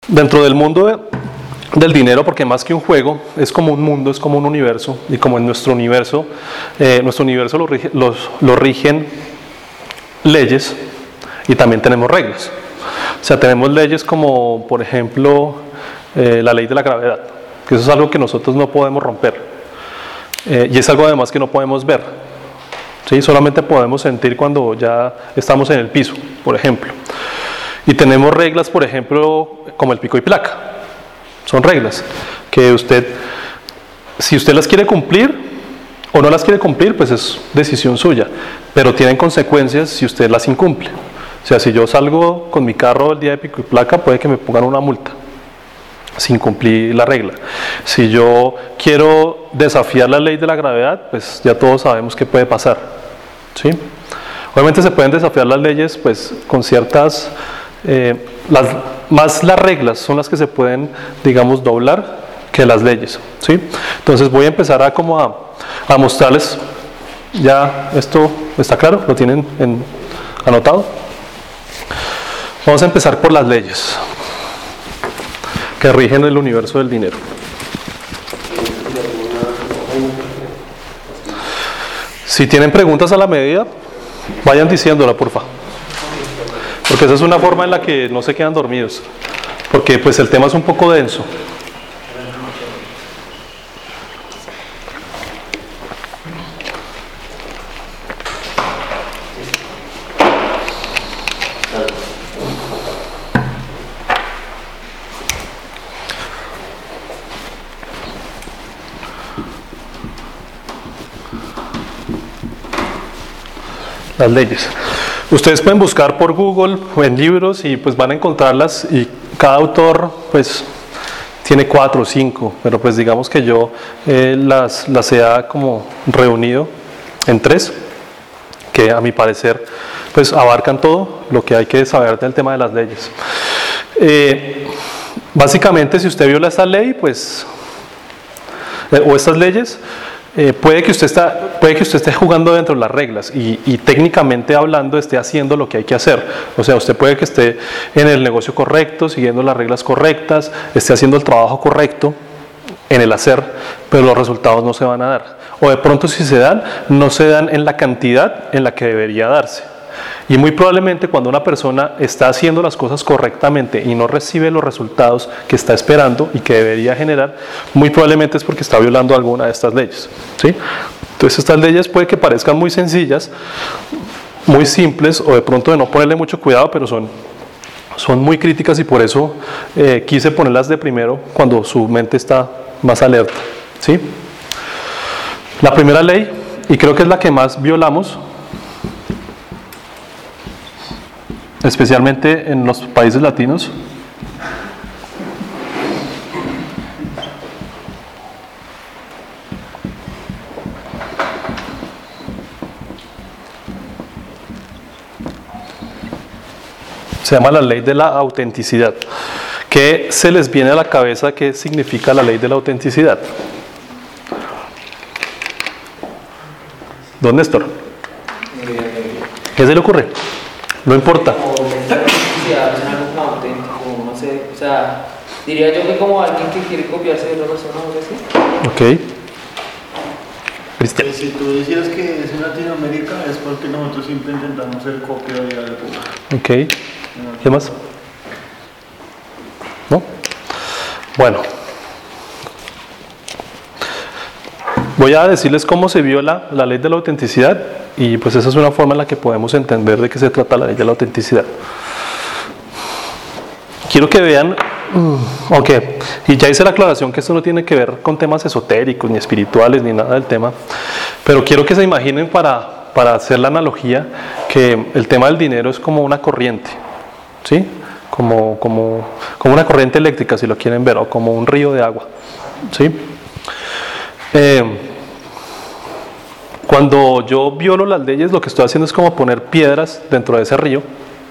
Dentro del mundo del dinero, porque más que un juego, es como un mundo, es como un universo, y como en nuestro universo lo rigen leyes y también tenemos reglas. O sea, tenemos leyes como, por ejemplo, la ley de la gravedad, que eso es algo que nosotros no podemos romper, y es algo además que no podemos ver, ¿sí? Solamente podemos sentir cuando ya estamos en el piso, por ejemplo. Y tenemos reglas, por ejemplo, como el pico y placa. Son reglas que si usted las quiere cumplir o no las quiere cumplir, pues es decisión suya, pero tienen consecuencias si usted las incumple. O sea, si yo salgo con mi carro el día de pico y placa, puede que me pongan una multa sin cumplir la regla. Si yo quiero desafiar la ley de la gravedad, pues ya todos sabemos qué puede pasar, ¿sí? Obviamente se pueden desafiar las leyes pues con ciertas... más las reglas son las que se pueden, digamos, doblar que las leyes, ¿sí? Entonces voy a empezar a mostrarles, ya esto está claro, lo tienen anotado. Vamos a empezar por las leyes que rigen el universo del dinero. Si tienen preguntas a la medida, vayan diciéndola, por favor. Porque esa es una forma en la que no se quedan dormidos, porque pues el tema es un poco denso. Las leyes. Ustedes pueden buscar por Google o en libros y pues van a encontrarlas, y cada autor pues tiene 4 o 5, pero pues digamos que yo las he como reunido en 3, que a mi parecer pues abarcan todo lo que hay que saber del tema de las leyes. Básicamente, si usted viola esta ley, pues o estas leyes, puede que usted esté jugando dentro de las reglas y técnicamente hablando esté haciendo lo que hay que hacer. O sea, usted puede que esté en el negocio correcto, siguiendo las reglas correctas, esté haciendo el trabajo correcto en el hacer, pero los resultados no se van a dar. O de pronto, si se dan, no se dan en la cantidad en la que debería darse. Y muy probablemente cuando una persona está haciendo las cosas correctamente y no recibe los resultados que está esperando y que debería generar, muy probablemente es porque está violando alguna de estas leyes, ¿sí? Entonces estas leyes puede que parezcan muy sencillas, muy simples, o de pronto de no ponerle mucho cuidado, pero son muy críticas, y por eso quise ponerlas de primero cuando su mente está más alerta, ¿sí? La primera ley, y creo que es la que más violamos, especialmente en los países latinos, se llama la ley de la autenticidad. ¿Qué se les viene a la cabeza? ¿Qué significa la ley de la autenticidad? Don Néstor, ¿qué se le ocurre? No importa. No sé, o sea, diría yo que como alguien que quiere copiarse de otra persona o algo así. Ok. Cristian. Si tú decías que es en Latinoamérica, es porque nosotros siempre intentamos ser copia de algo. Ok. ¿Qué más? ¿No? Bueno. Voy a decirles cómo se viola la ley de la autenticidad, y pues esa es una forma en la que podemos entender de qué se trata la ley de la autenticidad. Quiero que vean, ok, y ya hice la aclaración que esto no tiene que ver con temas esotéricos, ni espirituales, ni nada del tema, pero quiero que se imaginen para hacer la analogía que el tema del dinero es como una corriente, ¿sí? Como una corriente eléctrica, si lo quieren ver, o como un río de agua, ¿sí? Cuando yo violo las leyes, lo que estoy haciendo es como poner piedras dentro de ese río,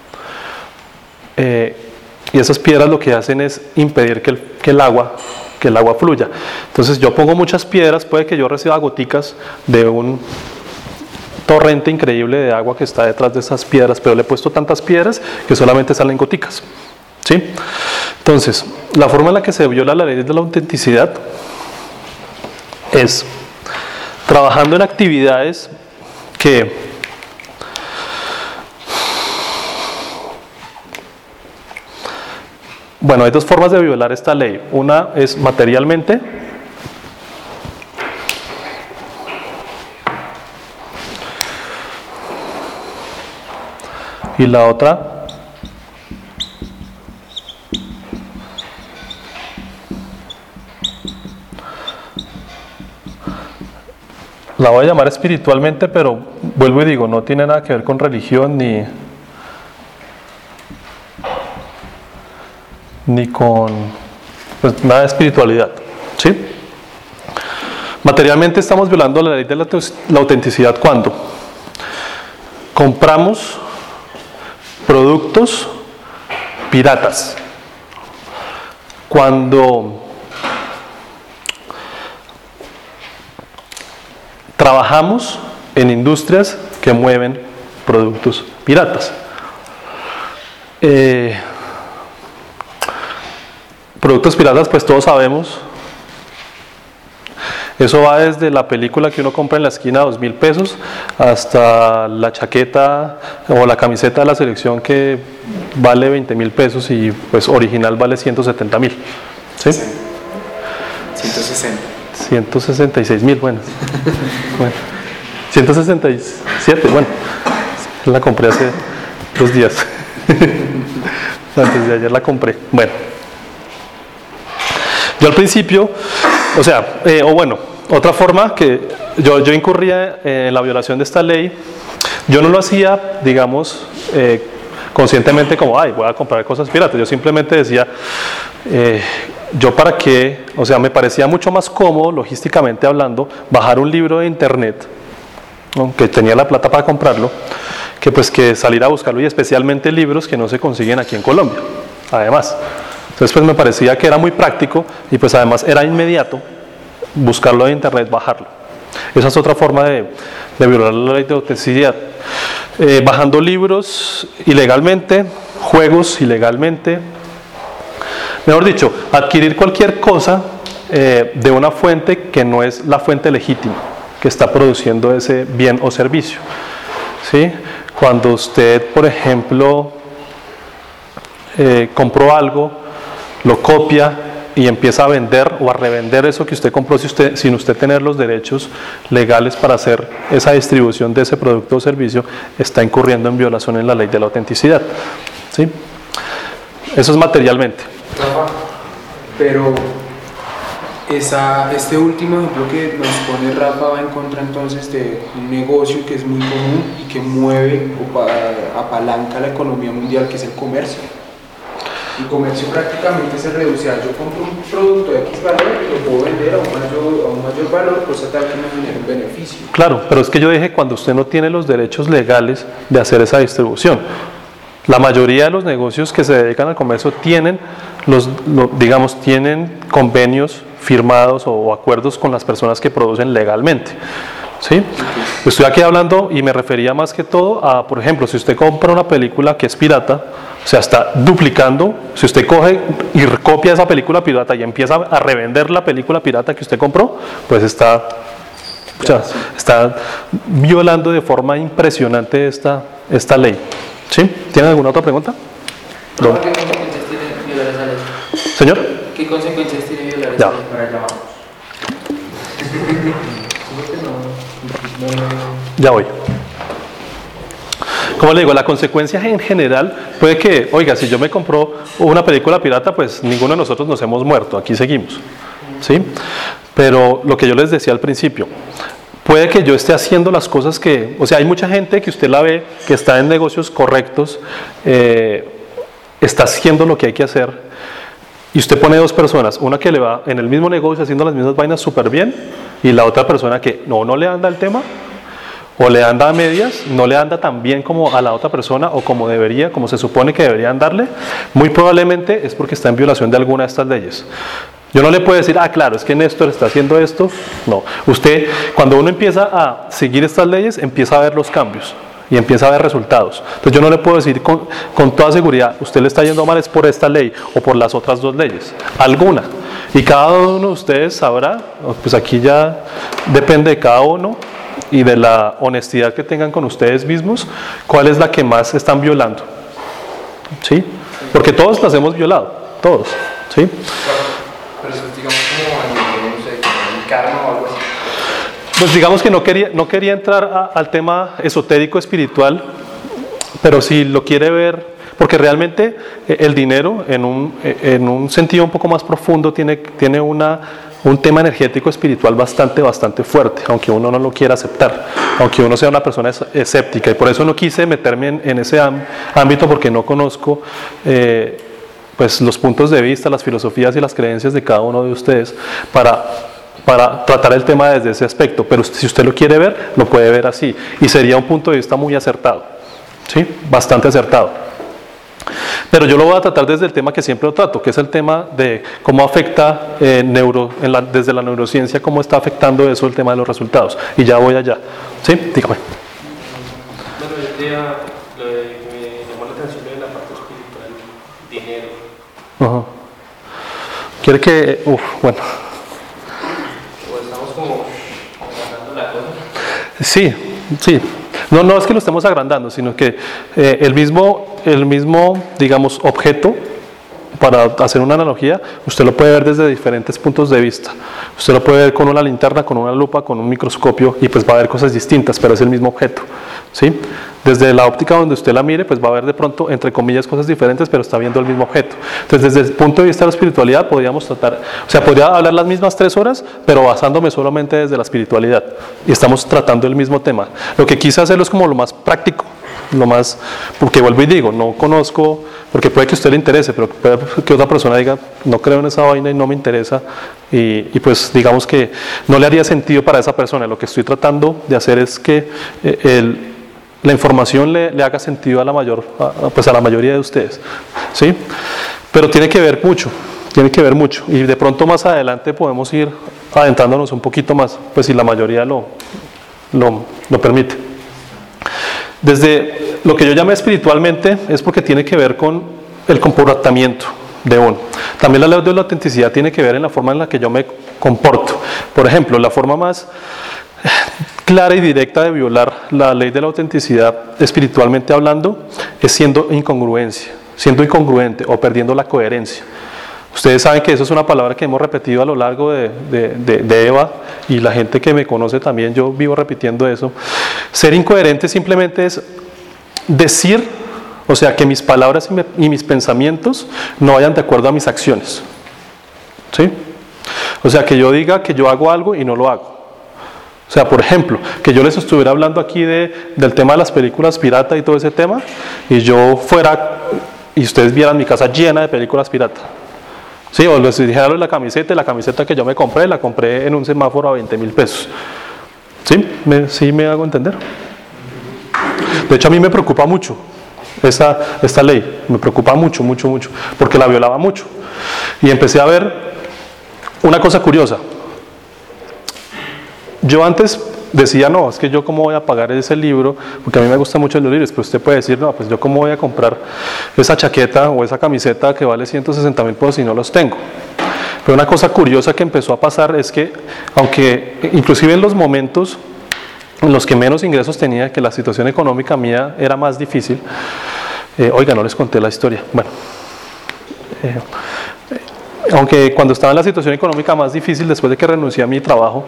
y esas piedras lo que hacen es impedir que el agua fluya. Entonces yo pongo muchas piedras, puede que yo reciba goticas de un torrente increíble de agua que está detrás de esas piedras, pero le he puesto tantas piedras que solamente salen goticas, ¿Sí? Entonces, la forma en la que se viola la ley de la autenticidad es trabajando en actividades que bueno, hay dos formas de violar esta ley. Una es materialmente y la otra la voy a llamar espiritualmente, pero vuelvo y digo, no tiene nada que ver con religión ni con pues, nada de espiritualidad, ¿sí? Materialmente estamos violando la ley de la autenticidad cuando compramos productos piratas, cuando trabajamos en industrias que mueven productos piratas. Productos piratas, pues todos sabemos, eso va desde la película que uno compra en la esquina a 2.000 pesos hasta la chaqueta o la camiseta de la selección que vale 20.000 pesos y pues original vale 170.000. ¿Sí? 160. 166.000, bueno. 167, bueno. La compré hace 2 días. Antes de ayer la compré. Bueno. Yo al principio, o sea, otra forma que yo incurría en la violación de esta ley, yo no lo hacía, digamos, conscientemente como, ay, voy a comprar cosas piratas. Yo simplemente decía, yo para qué, o sea, me parecía mucho más cómodo, logísticamente hablando, bajar un libro de internet, ¿no? Que tenía la plata para comprarlo, que salir a buscarlo, y especialmente libros que no se consiguen aquí en Colombia, además. Entonces pues me parecía que era muy práctico y pues además era inmediato buscarlo en internet, bajarlo. Esa es otra forma de violar la ley de autenticidad. Bajando libros ilegalmente, juegos ilegalmente, mejor dicho, adquirir cualquier cosa de una fuente que no es la fuente legítima que está produciendo ese bien o servicio. ¿Sí? Cuando usted, por ejemplo, compró algo, lo copia y empieza a vender o a revender eso que usted compró sin usted tener los derechos legales para hacer esa distribución de ese producto o servicio, está incurriendo en violación en la ley de la autenticidad. ¿Sí? Eso es materialmente. Rafa, pero este último ejemplo que nos pone Rafa va en contra entonces de un negocio que es muy común y que mueve o apalanca la economía mundial, que es el comercio. El comercio prácticamente se reduce a yo compro un producto de X valor y lo puedo vender a un mayor valor, cosa tal que me genere un beneficio. Claro, pero es que yo dije cuando usted no tiene los derechos legales de hacer esa distribución. La mayoría de los negocios que se dedican al comercio tienen, tienen convenios firmados o acuerdos con las personas que producen legalmente. ¿Sí? Estoy aquí hablando y me refería más que todo a, por ejemplo, si usted compra una película que es pirata, o sea, está duplicando. Si usted coge y copia esa película pirata y empieza a revender la película pirata que usted compró, pues está violando de forma impresionante esta ley. ¿Sí? ¿Tienen alguna otra pregunta? ¿Qué consecuencias tiene violar esa ley? Señor. ¿Qué consecuencias tiene violar esa Ya. ley? Para allá vamos. Ya voy. Como le digo, la consecuencia en general puede que, oiga, si yo me compro una película pirata, pues ninguno de nosotros nos hemos muerto, aquí seguimos. ¿Sí? Pero lo que yo les decía al principio, puede que yo esté haciendo las cosas que, o sea, hay mucha gente que usted la ve que está en negocios correctos, está haciendo lo que hay que hacer, y usted pone 2 personas, una que le va en el mismo negocio haciendo las mismas vainas súper bien, y la otra persona que no le anda el tema, o le anda a medias, no le anda tan bien como a la otra persona, o como debería, como se supone que debería andarle, muy probablemente es porque está en violación de alguna de estas leyes. Yo no le puedo decir, claro, es que Néstor está haciendo esto. No, usted, cuando uno empieza a seguir estas leyes, empieza a ver los cambios. y empieza a ver resultados. Entonces yo no le puedo decir con toda seguridad, usted le está yendo mal es por esta ley o por las otras dos leyes, alguna. Y cada uno de ustedes sabrá, pues aquí ya depende de cada uno y de la honestidad que tengan con ustedes mismos, cuál es la que más están violando. ¿Sí? Porque todos las hemos violado, todos. ¿Sí? Pero eso es, digamos, como no sé, como el karma o algo así. Pues digamos que no quería entrar al tema esotérico espiritual, pero si lo quiere ver, porque realmente el dinero en un sentido un poco más profundo tiene un tema energético espiritual bastante fuerte, aunque uno no lo quiera aceptar, aunque uno sea una persona escéptica, y por eso no quise meterme en ese ámbito, porque no conozco pues los puntos de vista, las filosofías y las creencias de cada uno de ustedes para tratar el tema desde ese aspecto, pero si usted lo quiere ver, lo puede ver así, y sería un punto de vista muy acertado, ¿sí? Bastante acertado. Pero yo lo voy a tratar desde el tema que siempre lo trato, que es el tema de cómo afecta desde la neurociencia, cómo está afectando eso el tema de los resultados, y ya voy allá, ¿sí? Dígame. Bueno, yo quería, me llamó la atención de la parte espiritual, dinero. Ajá. ¿Quiere que...? Bueno. O estamos como agrandando la cosa. Sí. No es que lo estemos agrandando, sino que el mismo, digamos, objeto, para hacer una analogía, usted lo puede ver desde diferentes puntos de vista. Usted lo puede ver con una linterna, con una lupa, con un microscopio, y pues va a ver cosas distintas, pero es el mismo objeto, ¿sí? Desde la óptica donde usted la mire, pues va a ver de pronto, entre comillas, cosas diferentes, pero está viendo el mismo objeto. Entonces, desde el punto de vista de la espiritualidad, podríamos tratar, o sea, podría hablar las mismas 3 horas, pero basándome solamente desde la espiritualidad, y estamos tratando el mismo tema. Lo que quise hacerlo es como lo más práctico, lo más, porque vuelvo y digo, no conozco, porque puede que a usted le interese, pero puede que otra persona diga, no creo en esa vaina y no me interesa, y pues digamos que no le haría sentido para esa persona. Lo que estoy tratando de hacer es que la información le haga sentido a la mayoría de ustedes, ¿sí? Pero tiene que ver mucho, y de pronto más adelante podemos ir adentrándonos un poquito más, pues si la mayoría lo permite. Desde lo que yo llamé espiritualmente es porque tiene que ver con el comportamiento de uno. También la ley de la autenticidad tiene que ver en la forma en la que yo me comporto. Por ejemplo, la forma más clara y directa de violar la ley de la autenticidad espiritualmente hablando es siendo incongruente o perdiendo la coherencia. Ustedes saben que eso es una palabra que hemos repetido a lo largo de Eva, y la gente que me conoce también, yo vivo repitiendo eso. Ser incoherente simplemente es decir, o sea, que mis palabras y mis pensamientos no vayan de acuerdo a mis acciones, ¿sí? O sea, que yo diga que yo hago algo y no lo hago. O sea, por ejemplo, que yo les estuviera hablando aquí del tema de las películas pirata y todo ese tema, y yo fuera y ustedes vieran mi casa llena de películas pirata. Sí, o les dijera la camiseta que yo me compré, la compré en un semáforo a 20,000 pesos. ¿Sí? ¿Me hago entender? De hecho, a mí me preocupa mucho esta ley, me preocupa mucho, porque la violaba mucho. Y empecé a ver una cosa curiosa. Yo antes decía, no, es que yo cómo voy a pagar ese libro, porque a mí me gustan mucho los libros, pero usted puede decir, no, pues yo cómo voy a comprar esa chaqueta o esa camiseta que vale 160,000 pesos si no los tengo. Pero una cosa curiosa que empezó a pasar es que, aunque inclusive en los momentos en los que menos ingresos tenía, que la situación económica mía era más difícil, oiga, no les conté la historia, bueno, aunque cuando estaba en la situación económica más difícil, después de que renuncié a mi trabajo,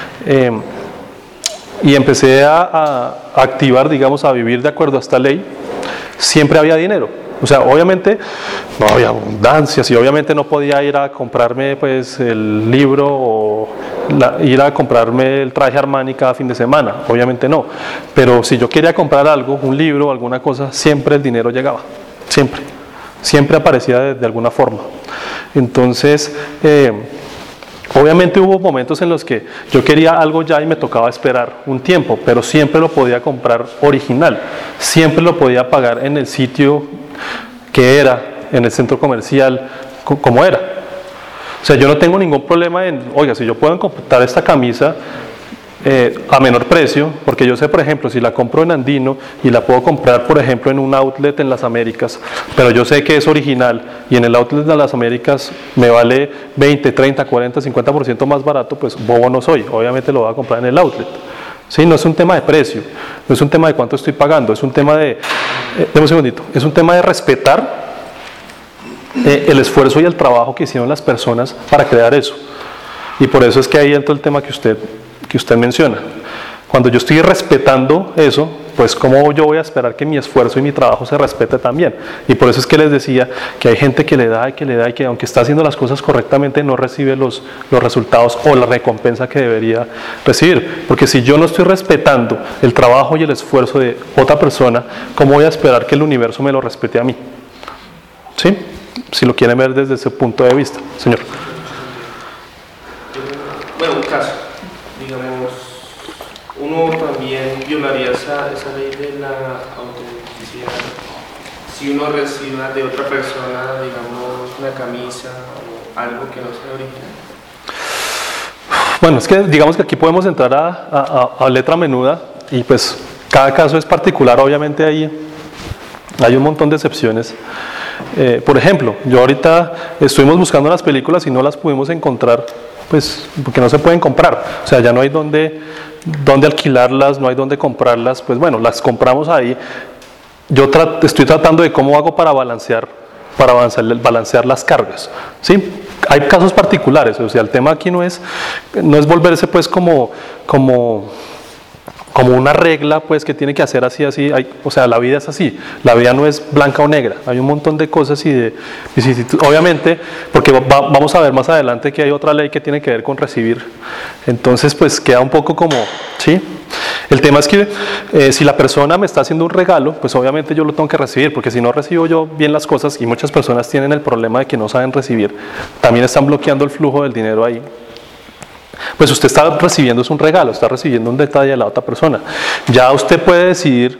y empecé a activar, digamos, a vivir de acuerdo a esta ley, siempre había dinero. O sea, obviamente no había abundancia, y obviamente no podía ir a comprarme pues el libro o ir a comprarme el traje Armani cada fin de semana, obviamente no. Pero si yo quería comprar algo, un libro o alguna cosa, siempre el dinero llegaba, siempre aparecía de alguna forma. Entonces, obviamente hubo momentos en los que yo quería algo ya y me tocaba esperar un tiempo, pero siempre lo podía comprar original, siempre lo podía pagar en el sitio que era, en el centro comercial, como era. O sea, yo no tengo ningún problema oiga, si yo puedo encontrar esta camisa a menor precio, porque yo sé, por ejemplo, si la compro en Andino y la puedo comprar, por ejemplo, en un outlet en las Américas, pero yo sé que es original y en el outlet de las Américas me vale 20, 30, 40, 50% más barato, pues bobo no soy, obviamente lo voy a comprar en el outlet. ¿Sí? No es un tema de precio, no es un tema de cuánto estoy pagando, es un tema de, deme un segundito, es un tema de respetar el esfuerzo y el trabajo que hicieron las personas para crear eso. Y por eso es que ahí entra el tema que usted menciona. Cuando yo estoy respetando eso, pues cómo yo voy a esperar que mi esfuerzo y mi trabajo se respete también. Y por eso es que les decía que hay gente que le da y que aunque está haciendo las cosas correctamente no recibe los resultados o la recompensa que debería recibir. Porque si yo no estoy respetando el trabajo y el esfuerzo de otra persona, ¿cómo voy a esperar que el universo me lo respete a mí? ¿Sí? Si lo quieren ver desde ese punto de vista, señor. Bueno, un caso, digamos, uno también violaría esa ley de la autenticidad si uno reciba de otra persona, digamos, una camisa o algo que no sea original. Bueno, es que digamos que aquí podemos entrar a letra menuda y pues cada caso es particular, obviamente hay un montón de excepciones. Por ejemplo, yo ahorita estuvimos buscando las películas y no las pudimos encontrar, pues porque no se pueden comprar, o sea, ya no hay dónde alquilarlas, no hay dónde comprarlas, pues bueno, las compramos ahí. Yo estoy tratando de cómo hago para balancear las cargas, ¿sí? Hay casos particulares, o sea, el tema aquí no es volverse pues como una regla pues que tiene que hacer así, o sea, la vida es así, la vida no es blanca o negra, hay un montón de cosas y de vicisitudes, obviamente, porque vamos a ver más adelante que hay otra ley que tiene que ver con recibir, entonces pues queda un poco como, ¿sí? El tema es que si la persona me está haciendo un regalo, pues obviamente yo lo tengo que recibir, porque si no recibo yo bien las cosas, y muchas personas tienen el problema de que no saben recibir, también están bloqueando el flujo del dinero ahí. Pues usted está recibiendo un regalo, está recibiendo un detalle de la otra persona. Ya usted puede decidir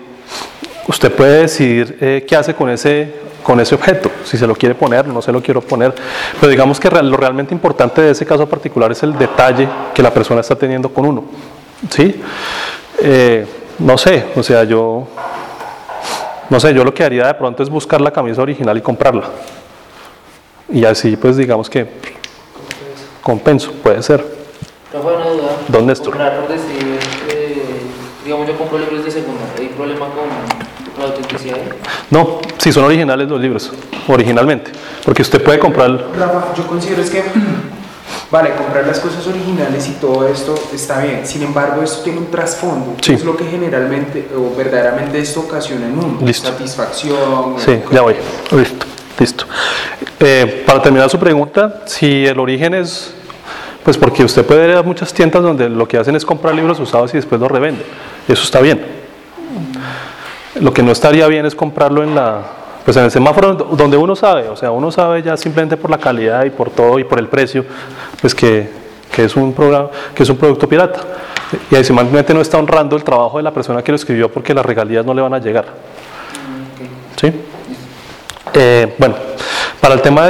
qué hace con ese objeto, si se lo quiere poner o no se lo quiero poner. Pero digamos que lo realmente importante de ese caso particular es el detalle que la persona está teniendo con uno. ¿Sí? No sé, o sea, yo lo que haría de pronto es buscar la camisa original y comprarla. Y así pues digamos que compenso, puede ser. Rafa, una duda. Don Néstor. Comprar, por decir, digamos, yo compro libros de segunda, ¿hay problema con la autenticidad? No, si son originales los libros, originalmente, porque usted puede comprar. Rafa, yo considero es que, vale, comprar las cosas originales y todo esto está bien, sin embargo esto tiene un trasfondo, Sí. es lo que generalmente o verdaderamente esto ocasiona en uno, Listo. satisfacción. Sí, ya voy, listo. Para terminar su pregunta, si el origen es, pues porque usted puede ir a muchas tiendas donde lo que hacen es comprar libros usados y después los revenden, eso está bien. Lo que no estaría bien es comprarlo en el semáforo donde uno sabe, o sea, uno sabe ya simplemente por la calidad y por todo y por el precio, pues que es un producto pirata. Y adicionalmente no está honrando el trabajo de la persona que lo escribió porque las regalías no le van a llegar. ¿Sí? Bueno, para el tema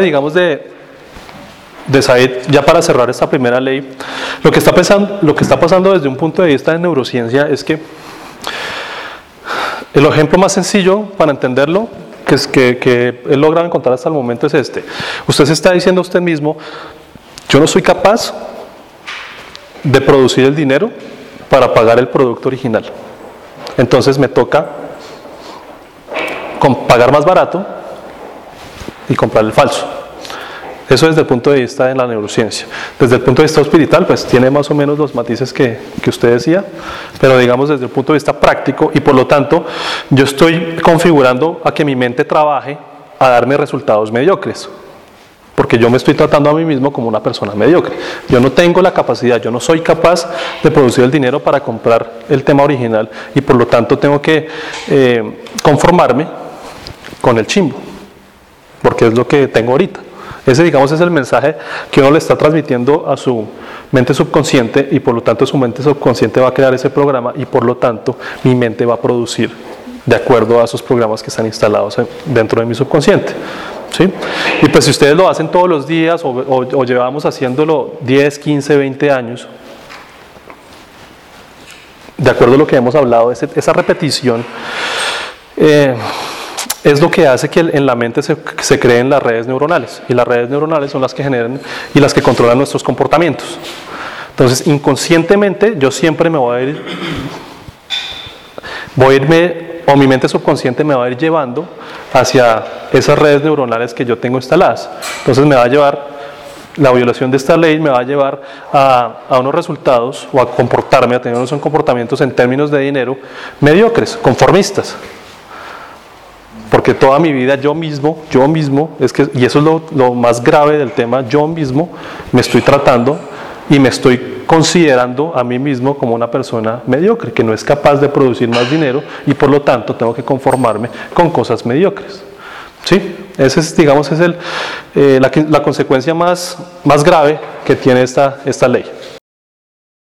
de Said, ya para cerrar esta primera ley, lo que está pasando desde un punto de vista de neurociencia es que el ejemplo más sencillo para entenderlo, que he logrado encontrar hasta el momento, es este. Usted se está diciendo a usted mismo, yo no soy capaz de producir el dinero para pagar el producto original. Entonces me toca pagar más barato y comprar el falso. Eso desde el punto de vista de la neurociencia. Desde el punto de vista espiritual, pues tiene más o menos los matices que usted decía, pero digamos desde el punto de vista práctico, y por lo tanto yo estoy configurando a que mi mente trabaje a darme resultados mediocres, porque yo me estoy tratando a mí mismo como una persona mediocre. Yo no tengo la capacidad, yo no soy capaz de producir el dinero para comprar el tema original, y por lo tanto tengo que conformarme con el chimbo, porque es lo que tengo ahorita. Ese, digamos, es el mensaje que uno le está transmitiendo a su mente subconsciente, y por lo tanto su mente subconsciente va a crear ese programa, y por lo tanto mi mente va a producir de acuerdo a esos programas que están instalados dentro de mi subconsciente. ¿Sí? Y pues si ustedes lo hacen todos los días o llevamos haciéndolo 10, 15, 20 años, de acuerdo a lo que hemos hablado, esa repetición es lo que hace que en la mente se creen las redes neuronales, y las redes neuronales son las que generan y las que controlan nuestros comportamientos. Entonces, inconscientemente, yo siempre me voy a irme, o mi mente subconsciente me va a ir llevando hacia esas redes neuronales que yo tengo instaladas. Entonces me va a llevar, la violación de esta ley me va a llevar a unos resultados, o a comportarme, a tener unos comportamientos en términos de dinero mediocres, conformistas. Porque toda mi vida yo mismo, y eso es lo más grave del tema, yo mismo me estoy tratando y me estoy considerando a mí mismo como una persona mediocre, que no es capaz de producir más dinero, y por lo tanto tengo que conformarme con cosas mediocres. ¿Sí? Ese es, digamos, la consecuencia más grave que tiene esta ley.